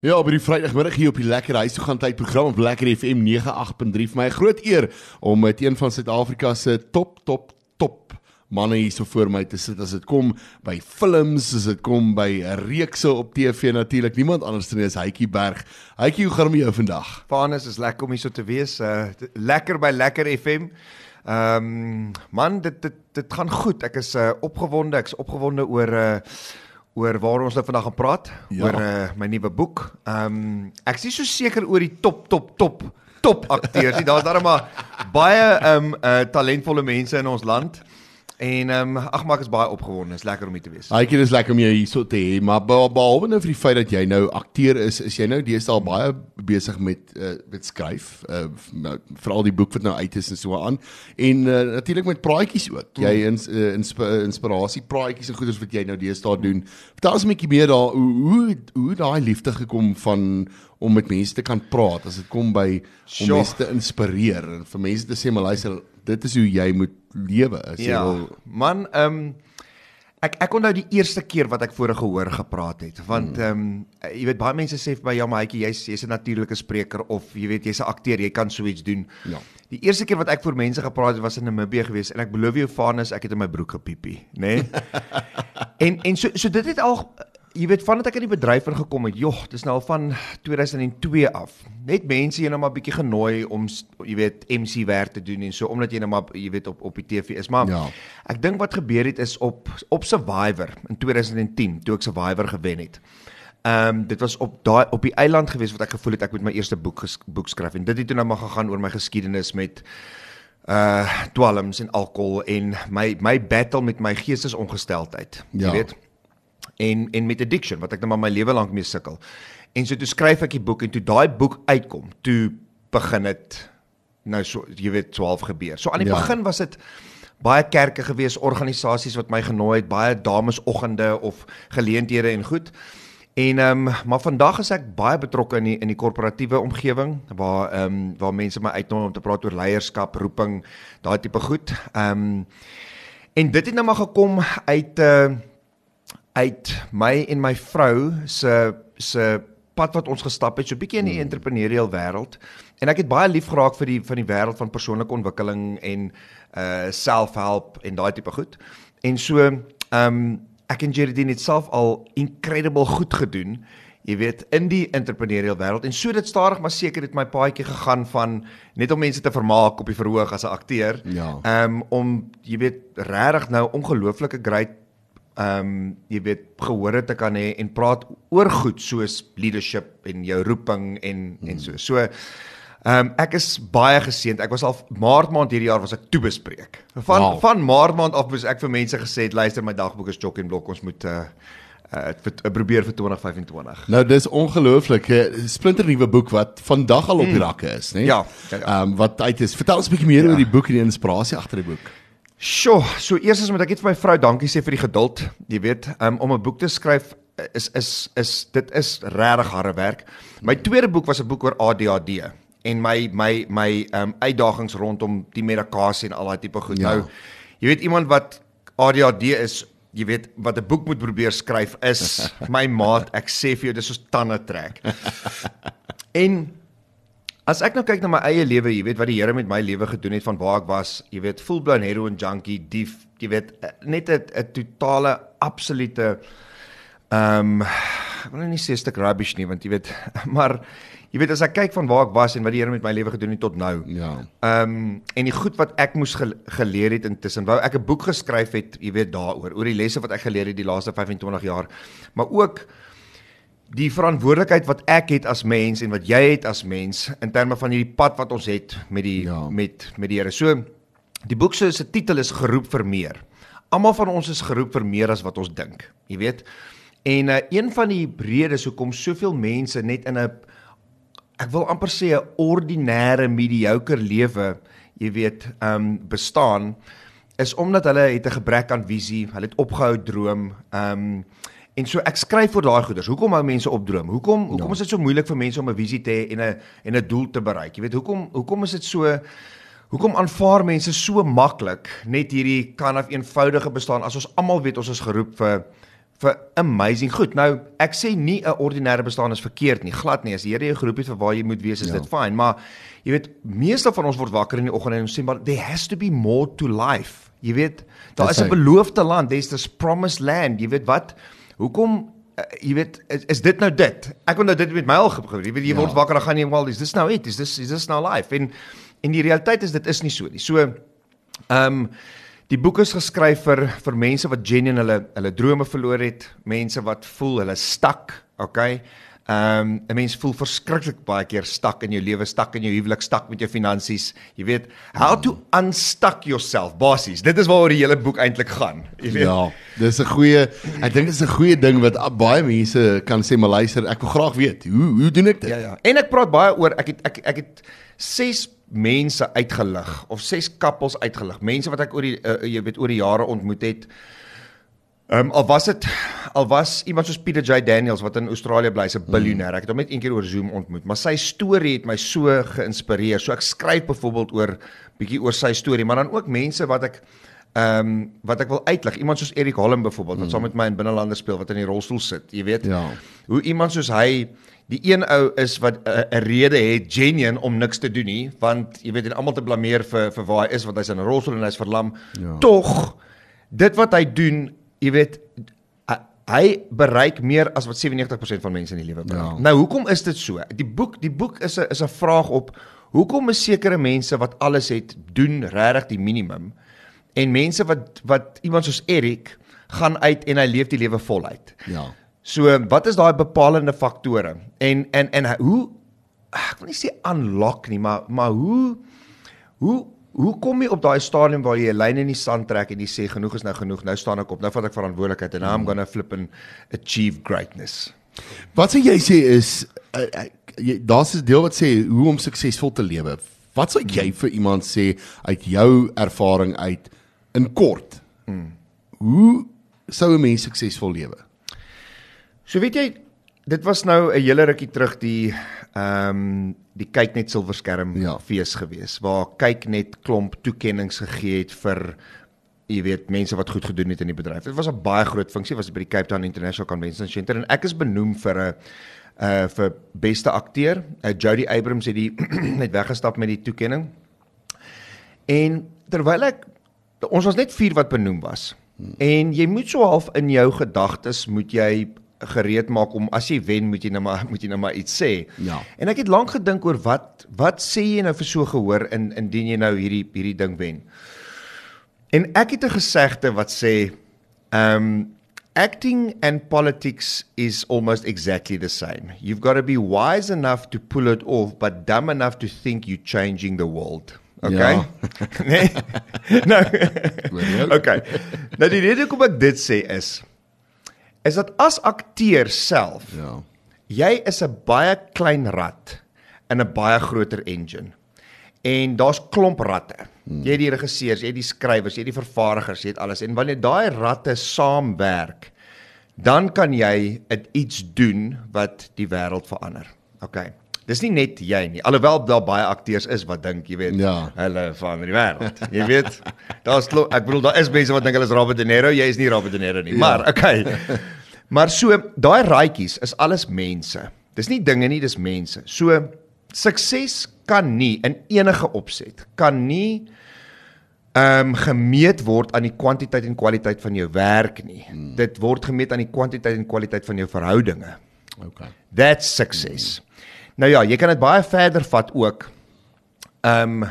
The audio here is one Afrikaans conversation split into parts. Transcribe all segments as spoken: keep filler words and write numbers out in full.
Ja, op die Vrydagmiddag hier op die Lekker Huis toe gaan tyd program op Lekker F M nege agt punt drie. Vir my 'n groot eer om met een van Suid-Afrika se top top top manne hier so voor my te sit as dit kom by films, as dit kom by reekse op T V natuurlik. Niemand anders nie as Hytjie Berg. Hytjie, hoe gaan dit met jou vandag? Vanus, is lekker om hier so te wees. Uh, lekker by Lekker F M. Ehm um, man, dit dit dit gaan goed. Ek is uh, opgewonde. Ek is opgewonde oor uh, oor waar ons nou vandag gaan praat, ja. oor uh, my nuwe boek. Ehm um, ek is nie so seker oor die top top top top akteurs nie. Daar's daar maar baie ehm um, uh, talentvolle mense in ons land. En ehm um, ag maar ek is baie opgewonde. Is lekker om hier te wees. Hytjie, dis lekker om jou hier so te hê, maar behalwe nou vir die feit dat jy nou akteur is, is jy nou deesdae al baie besig met uh, met skryf, uh, veral die boek wat nou uit is en so aan. En uh, natuurlik met praatjies ook. Jy ins, uh, insp inspirasie praatjies en goeders wat jy nou deesdae doen. Vertel ons 'n bietjie meer daar hoe hoe hoe daai liefde gekom van om met mense te kan praat, as dit kom by om Sjoe. mense te inspireer en vir mense te sê maar luister, dit is hoe jy moet lewe as jy Ja, wil. man, ehm um, ek ek onthou die eerste keer wat ek voor 'n gehoor gepraat het, want ehm um, jy weet baie mense sê vir my, ja maar Hytjie, jy's jy's 'n natuurlike spreker of jy weet jy's 'n akteur, jy kan so iets doen. Ja. Die eerste keer wat ek voor mense gepraat het was in Namibië geweest en ek beloof jou Vanus, ek het in my broek gepiepie, nê? Nee? en en so so dit het al jy weet, vandat ek in die bedryf ingekom het, joh, dis nou al van tweeduisend twee af. Net mense jy nou maar bietjie genooi om, jy weet, M C werk te doen en so, omdat jy nou maar, jy weet, op op die T V is. Maar Ja. ek dink wat gebeur het is op op Survivor in tweeduisend tien, toe ek Survivor gewen het. Ehm um, dit was op daai op die eiland gewees wat ek gevoel het ek moet my eerste boek ges, boek skryf en dit het toe nou maar gegaan oor my geskiedenis met uh dwalms en alkohol en my my battle met my geestesongesteldheid, jy Ja. weet. En en met addiction wat ek nou maar my lewe lank mee sukkel. En so toe skryf ek die boek en toe daai boek uitkom, toe begin dit nou so jy weet so half gebeur. So aan die Ja. begin was dit baie kerke gewees, organisasies wat my genooi het, baie damesoggende of geleenthede en goed. En ehm um, maar vandag is ek baie betrokke in die in die korporatiewe omgewing waar ehm um, waar mense my uitnooi om te praat oor leierskap, roeping, daai tipe goed. Ehm um, en dit het nou maar gekom uit uh uit my en my vrou se se pad wat ons gestap het, so 'n bietjie in die hmm. entrepreneurial wêreld. En ek het baie lief geraak vir die van die wêreld van persoonlike ontwikkeling en uh self-help en daai tipe goed. En so ehm um, ek en Geraldine het self al incredible goed gedoen, jy weet, in die entrepreneurial wêreld. En so dit stadig maar seker het my paadjie gegaan van net om mense te vermaak op die verhoog as 'n akteur. Ja. Ehm um, om jy weet regtig nou ongelooflike great ehm um, jy weet gehore te kan hê en praat oor goed soos leadership en jou roeping en hmm. en so. So ehm um, ek is baie geseënd. Ek was al Maart maand hierdie jaar was ek toebespreek. Van Wow. van Maart maand af moes ek vir mense gesê het, luister, my dagboek is chock en blok, ons moet uh, uh, vir, probeer vir twintig vyf en twintig. Nou dis ongelooflik, 'n splinternuwe boek wat vandag al op die rakke is, né? Ja, ja, ja. Ehm um, wat uit is. Vertel ons 'n bietjie meer Ja. oor die boek en die inspirasie agter die boek. Sjoe, so eers moet ek net vir my vrou dankie sê vir die geduld. Jy weet, um, om 'n boek te skryf is is is dit is regtig harde werk. My tweede boek was 'n boek oor A D H D en my my my um, uitdagings rondom die medikasie en al daai tipe goed. Ja. Nou, jy weet iemand wat A D H D is, jy weet wat 'n boek moet probeer skryf is my maat, ek sê vir jou dis soos tande trek. En as ek nou kyk na my eie lewe, jy weet wat die Here met my lewe gedoen het van waar ek was, jy weet full-blown heroin junkie, dief, jy weet net 'n 'n totale absolute ehm um, ek wil nie sê 'n stuk rubbish nie, want jy weet, maar jy weet as ek kyk van waar ek was en wat die Here met my lewe gedoen het tot nou. Ja. Ehm um, en die goed wat ek moes gel geleer het intussen, wou ek 'n boek geskryf het, jy weet daaroor, oor die lesse wat ek geleer het die laaste vyf en twintig jaar, maar ook die verantwoordelikheid wat ek het as mens en wat jy het as mens in terme van hierdie pad wat ons het met die Ja. met met die Here. So die boek se se titel is Geroep vir meer. Almal van ons is geroep vir meer as wat ons dink, jy weet. En uh, een van die redes hoekom soveel mense net in 'n ek wil amper sê 'n ordinêre mediocre lewe, jy weet, ehm um, bestaan is omdat hulle het 'n gebrek aan visie, hulle het opgehou droom, ehm um, en so ek skryf vir daai goeders. Hoekom hou mense op droom? Hoekom hoekom Ja. is dit so moeilik vir mense om 'n visie te hê en 'n en 'n doel te bereik? Jy weet, hoekom hoekom is dit so hoekom aanvaar mense so maklik net hierdie kan of eenvoudige bestaan as ons almal weet ons is geroep vir vir amazing goed. Nou, ek sê nie 'n ordinêre bestaan is verkeerd nie, glad nie. As die Here jou geroep het vir waar jy moet wees, is ja. dit fyn, maar jy weet, meeste van ons word wakker in die oggend en ons sê, maar there has to be more to life. Jy weet, daar is 'n beloofde land, there's this promised land. Jy weet wat? Hoekom uh, jy weet, is, is dit nou dit? Ek wil nou dit met my al gebeur. Jy weet, jy ja. word wakker, dan gaan jy, well, is this now it? Is this is this now life? En en die realiteit is dit is nie so nie. So ehm um, die boek is geskryf vir vir mense wat genuine hulle hulle drome verloor het, mense wat voel hulle stak, okay? Ehm um, 'n mens voel verskriklik baie keer stak in jou lewe, stak in jou huwelik, stak met jou finansies. Jy weet, how to unstuck yourself, basies. Dit is waaroor die hele boek eintlik gaan. Jy weet. Ja, dis 'n goeie, ek dink dit is 'n goeie ding wat baie mense kan sê, maar luister, ek wil graag weet, hoe hoe doen ek dit? Ja ja. En ek praat baie oor ek het ek ek het ses mense uitgelig of ses couples uitgelig. Mense wat ek oor die uh, jy weet oor die jare ontmoet het. Ehm um, al was dit al was iemand soos Peter J Daniels wat in Australië bly, 'n biljoenêr. Ek het hom net een keer oor Zoom ontmoet, maar sy storie het my so geïnspireer. So ek skryf byvoorbeeld oor bietjie oor sy storie, maar dan ook mense wat ek ehm um, wat ek wil uitlig. Iemand soos Erik Holm byvoorbeeld wat mm. saam met my in Binnelande speel wat in die rolstoel sit, jy weet. Ja. Hoe iemand soos hy die een ou is wat 'n uh, rede het genuine om niks te doen nie, want jy weet en almal te blameer vir vir waar hy is want hy's in 'n rolstoel en hy's verlam. Ja. Tog dit wat hy doen, jy weet, hy bereik meer as wat sewennegentig persent van mense in die lewe bereik. Ja. Nou, hoekom is dit so? Die boek, die boek is 'n is 'n vraag op hoekom is sekere mense wat alles het doen regtig die minimum en mense wat wat iemand soos Erik gaan uit en hy leef die lewe voluit. Ja. So, wat is daai bepalende faktore? En en en hoe ek wil nie sê unlock nie, maar maar hoe hoe Hoe kom jy op daai stadium waar jy 'n lyn in die sand trek en jy sê genoeg is nou genoeg, nou staan ek op, nou vat ek verantwoordelikheid en now I'm gonna flip and achieve greatness. Wat sê jy sê is uh, uh, daar's 'n deel wat sê hoe om suksesvol te lewe. Wat sou jy vir iemand sê uit jou ervaring uit in kort? Hmm. Hoe sou 'n mens suksesvol lewe? So weet jy, dit was nou 'n hele rukkie terug die ehm um, die Kyknet silverskerm ja. fees gewees, waar Kyknet klomp toekennings gegee het vir jy weet mense wat goed gedoen het in die bedryf. Dit was 'n baie groot funksie, was by die Cape Town International Convention Center en ek is benoem vir 'n uh vir beste akteur. Uh, Jody Abrams het die net weggestap met die toekenning. En terwyl ek ons was net vier wat benoem was. Hmm. En jy moet so half in jou gedagtes moet jy gereed maak om as jy wen moet jy nou maar moet jy nou maar iets sê. Ja. En ek het lank gedink oor wat wat sê jy nou vir so gehoor in indien jy nou hierdie hierdie ding wen. En ek het 'n gesegde wat sê um acting and politics is almost exactly the same. You've got to be wise enough to pull it off but dumb enough to think you're changing the world. Okay? Ja. Nee. Nou. Okay. Nou die rede hoekom ek dit sê is is dat as akteur self, ja. jy is 'n baie klein rat in 'n baie groter engine. En daar's klomp ratte. Hmm. Jy het die regisseurs, jy het die skrywers, jy het die vervaardigers, jy het alles. En wanneer daai ratte saamwerk, dan kan jy iets doen wat die wêreld verander. Okay. Dis nie net jy nie. Alhoewel daar baie akteurs is wat dink, jy weet, ja. hulle verander die wêreld. Jy weet, daar's ek bedoel daar is mense wat dink hulle is Robert De Niro, jy is nie Robert De Niro nie. Ja. Maar okay. Maar so daai raadjies is alles mense. Dis nie dinge nie, dis mense. So sukses kan nie in enige opset kan nie ehm um, gemeet word aan die kwantiteit en kwaliteit van jou werk nie. Hmm. Dit word gemeet aan die kwantiteit en kwaliteit van jou verhoudinge. Okay. That's success. Hmm. Nou ja, jy kan dit baie verder vat ook. Ehm um,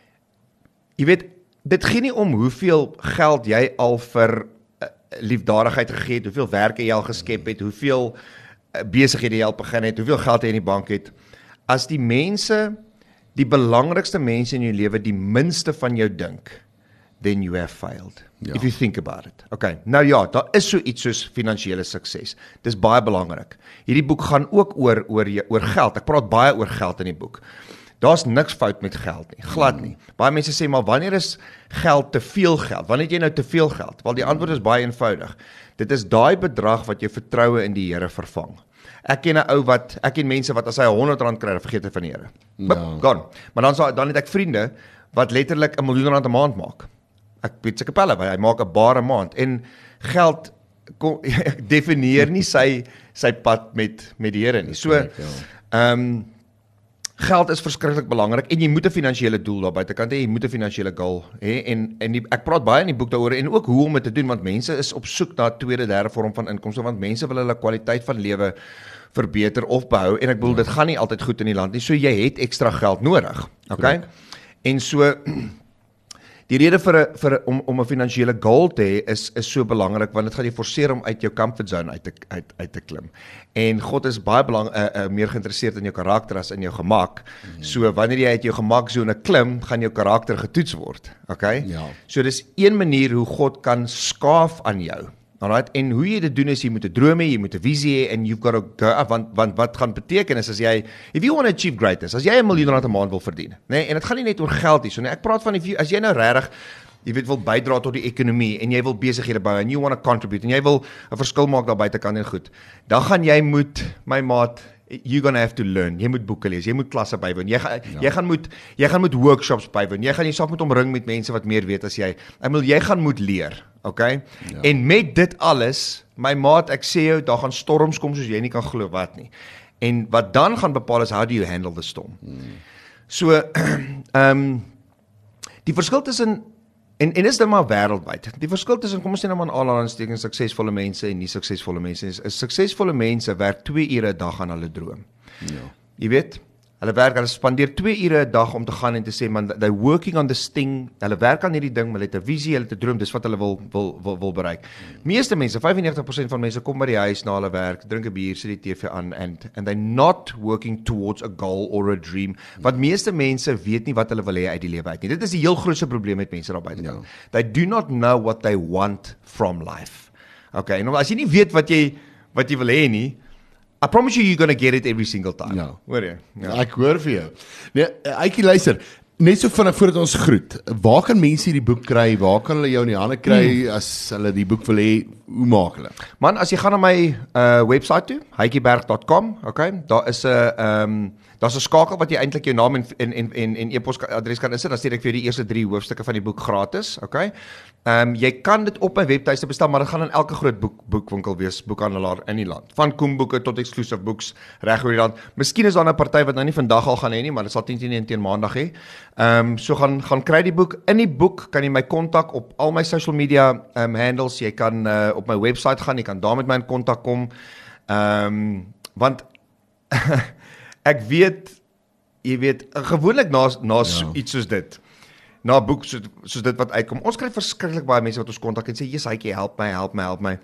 jy weet, dit gaan nie om hoeveel geld jy al vir uh, liefdadigheid gegee het, hoeveel werk jy al geskep het, hoeveel uh, besighede jy al begin het, hoeveel geld jy in die bank het. As die mense, die belangrikste mense in jou lewe die minste van jou dink, then you have failed. Ja. If you think about it. Okay. Nou ja, daar is so iets soos finansiële sukses. Dis baie belangrik. Hierdie boek gaan ook oor oor oor geld. Ek praat baie oor geld in die boek. Daar's niks fout met geld nie, glad nie. Baie mense sê maar wanneer is geld te veel geld? Wanneer het jy nou te veel geld? Wel die antwoord is baie eenvoudig. Dit is daai bedrag wat jou vertroue in die Here vervang. Ek ken 'n ou wat ek ken mense wat as hy honderd rand kry, vergeet hy van die Here. Ja. Gaan. Maar dan dan het ek vriende wat letterlik 'n miljoen rand 'n maand maak. Ek weet se kapelle, hy maak 'n bare maand en geld kom, definieer nie sy sy pad met met die Here nie. So ehm um, geld is verskriklik belangrik en jy moet 'n finansiële doel daar buitekant hê, jy moet 'n finansiële goal hê en en die, ek praat baie in die boek daaroor en ook hoe om dit te doen want mense is op soek na 'n tweede, derde vorm van inkomste want mense wil hulle kwaliteit van lewe verbeter of behou en ek bedoel dit gaan nie altyd goed in die land nie, so jy het ekstra geld nodig. Okay? En so die rede vir 'n vir 'n om om 'n finansiële goal te hê is is so belangrik want dit gaan jou forceer om uit jou comfort zone uit te uit uit te klim. En God is baie belang uh, uh, meer geïnteresseerd in jou karakter as in jou gemak. Mm. So wanneer jy uit jou gemaksone klim, gaan jou karakter getoets word. Okay? Ja. So dis een manier hoe God kan skaaf aan jou. Alright, en hoe jy dit doen is jy moet 'n droom hê, jy moet 'n visie hê en you've got to go up want want wat gaan beteken is as jy if you want to achieve greatness, as jy 'n miljoen rand 'n maand wil verdien, nê, nee, en dit gaan nie net oor geld hier so nie. Ek praat van if you, as jy nou regtig jy weet wil bydra tot die ekonomie en jy wil besighede bou en you want to contribute en jy wil 'n verskil maak daar buitekant en goed. Dan gaan jy moet my maat you're going to have to learn. Jy moet boeke lees, jy moet klasse bywoon. Jy gaan ja. jy gaan moet jy gaan moet workshops bywoon. Jy gaan jouself moet omring met mense wat meer weet as jy. Ek bedoel jy gaan moet leer, okay? Ja. En met dit alles, my maat, ek sê jou, daar gaan storms kom soos jy nie kan glo wat nie. En wat dan gaan bepaal is how do you handle the storm. Hmm. So ehm um, die verskil tussen En en is dit maar wêreldwyd. Die verskil tussen kom ons sê nou maar aan aanstekens suksesvolle mense en nie suksesvolle mense is, is suksesvolle mense werk twee ure 'n dag aan hulle droom. Ja. Jy weet, hulle werk, hulle spandeer twee ure 'n dag om te gaan en te sê man they working on this thing. Hulle werk aan hierdie ding, hulle het 'n visie, hulle het 'n droom, dis wat hulle wil wil wil, wil bereik. Meeste mense, vyfennegentig persent van mense kom by die huis na hulle werk, drink 'n bier, sit die T V aan and and they're not working towards a goal or a dream. Want meeste mense weet nie wat hulle wil hê uit die lewe uit nie. Dit is die heel grootste probleem met mense daar buite. Ja. They do not know what they want from life. Okay, en as jy nie weet wat jy wat jy wil hê nie, I promise you you're going to get it every single time. Ja. Hoor jy? Ja. Ek hoor vir jou. Nee, Eitjie luister, net so vinnig voordat ons groet. Waar kan mense hierdie boek kry? Waar kan hulle jou in die hande kry hmm. as hulle die boek wil hê? Hoe maak hulle? Man, as jy gaan na my uh webwerf toe, heitjieberg dot com, okay? Daar is 'n ehm um, daar's 'n skakel wat jy eintlik jou naam en en en en, en e-posadres kan insit. Dan stuur ek vir jou die eerste drie hoofstukke van die boek gratis, okay? Ehm um, jy kan dit op my webtuiste bestel, maar dit gaan in elke groot boek boekwinkel wees, boekhandelaar in die land. Van Koem Boeke tot Exclusive Books reg oor die land. Miskien is daar 'n party wat nou nie vandag al gaan hê nie, maar dit sal teen teen teen maandag hê. Ehm um, so gaan gaan kry die boek. In die boek kan jy my kontak op al my social media ehm um, handles. Jy kan uh, op my webwerf gaan, jy kan daar met my in kontak kom. Ehm um, want ek weet jy weet gewoonlik na na ja. iets soos dit. Na 'n boek soos, soos dit wat uitkom. Ons kry verskriklik baie mense wat ons kontak en sê, "Jesus, Heitjie, help my, help my, help my."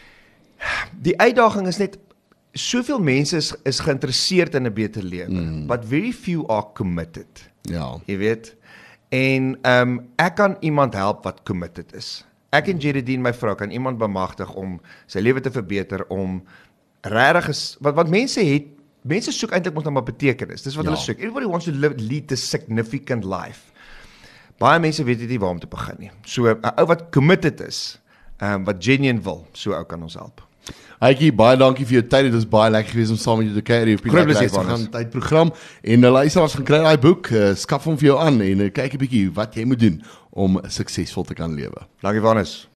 Die uitdaging is net soveel mense is, is geïnteresseerd in 'n beter lewe, mm. but very few are committed. Ja. Jy weet. En ehm um, ek kan iemand help wat committed is. Ek en Jedidine, my vrou, kan iemand bemagtig om sy lewe te verbeter, om regtig is wat wat mense het, mense soek eintlik mos na 'n betekenis. Dis wat ja. hulle soek. Everybody wants to live, lead a significant life. Baie mense weet nie waar om te begin nie. So 'n ou wat committed is, ehm um, wat genuine wil, so ou kan ons help. Heitjie, baie dankie vir jou tyd. Dit was baie lekker geweest om saam met jou te kuier op die gaan tydprogram en hulle luisteraars gaan kry daai boek, uh, skaf hom vir jou aan en uh, kyk 'n bietjie wat jy moet doen om suksesvol te kan lewe. Dankie Wannes.